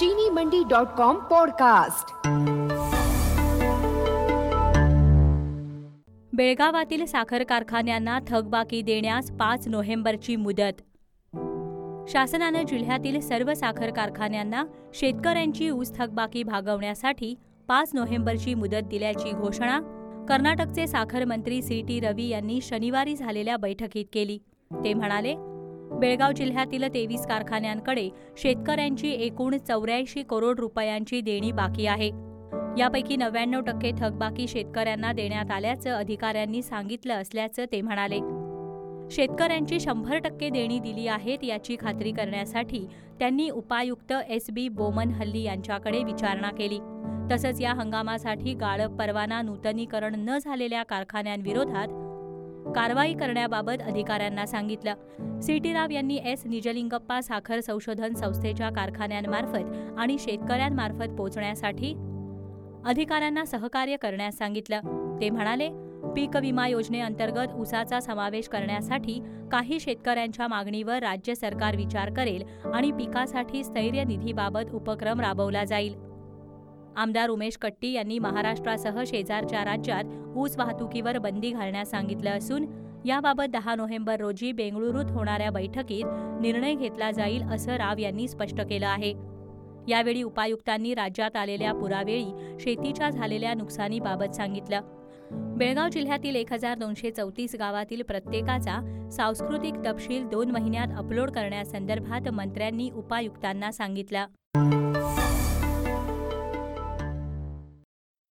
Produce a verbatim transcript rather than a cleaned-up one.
चीनी Mandi dot com podcast. बेळगावातील साखर कारखान्यांना थकबाकी देण्यास पाच नोव्हेंबरची मुदत। शासनानं जिल्ह्यातील सर्व साखर कारखान्यांना शेतकऱ्यांची ऊस थकबाकी भागवण्यासाठी पाच नोव्हेंबरची मुदत दिल्याची घोषणा कर्नाटकचे साखर मंत्री सी टी रवी यांनी शनिवारी झालेल्या बैठकीत केली। ते म्हणाले, बेळगाव जिल्ह्यातील तेवीस कारखान्यांकडे शेतकऱ्यांची एकूण चौऱ्याऐंशी करोड रुपयांची देणी बाकी आहे। यापैकी नव्याण्णव टक्के थकबाकी शेतकऱ्यांना देण्यात आल्याचं अधिकाऱ्यांनी सांगितलं असल्याचं ते म्हणाले। शेतकऱ्यांची शंभर टक्के देणी दिली आहेत याची खात्री करण्यासाठी त्यांनी उपायुक्त एस बी बोमनहल्ली यांच्याकडे विचारणा केली। तसंच या हंगामासाठी गाळप परवाना नूतनीकरण न झालेल्या कारखान्यांविरोधात कारवाई करण्याबाबत अधिकाऱ्यांना सांगितलं। सी टी राव यांनी एस निजलिंगप्पा साखर संशोधन संस्थेच्या कारखान्यांमार्फत आणि शेतकऱ्यांमार्फत पोहोचण्यासाठी अधिकाऱ्यांना सहकार्य करण्यास सांगितलं। ते म्हणाले, पीक विमा योजनेअंतर्गत ऊसाचा समावेश करण्यासाठी काही शेतकऱ्यांच्या मागणीवर राज्य सरकार विचार करेल आणि पिकासाठी स्थैर्य निधीबाबत उपक्रम राबवला जाईल। आमदार उमेश कट्टी यांनी महाराष्ट्रासह शेजारच्या राज्यात ऊस वाहतुकीवर बंदी घालण्यास सांगितलं असून याबाबत दहा नोव्हेंबर रोजी बेंगळुरूत होणाऱ्या बैठकीत निर्णय घेतला जाईल असं राव यांनी स्पष्ट केलं आहे। यावेळी उपायुक्तांनी राज्यात आलेल्या पुरावेळी शेतीच्या झालेल्या नुकसानीबाबत सांगितलं। बेळगाव जिल्ह्यातील एक हजार दोनशे चौतीस गावातील प्रत्येकाचा सांस्कृतिक तपशील दोन महिन्यात अपलोड करण्यासंदर्भात मंत्र्यांनी उपायुक्तांना सांगितलं।